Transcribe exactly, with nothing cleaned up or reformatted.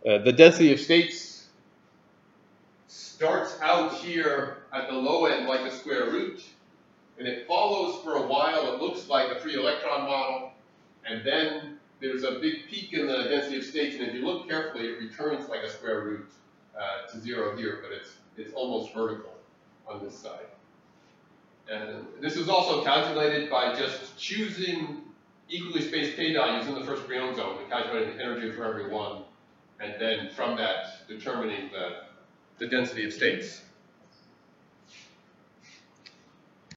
Uh, the density of states starts out here at the low end like a square root, and it follows for a while. It looks like a free electron model, and then there's a big peak in the density of states, and if you look carefully, it returns like a square root uh, to zero here, but it's, it's almost vertical on this side. And this is also calculated by just choosing equally spaced k-values in the first Brion zone and calculating the energy for every one, and then from that determining the, the density of states.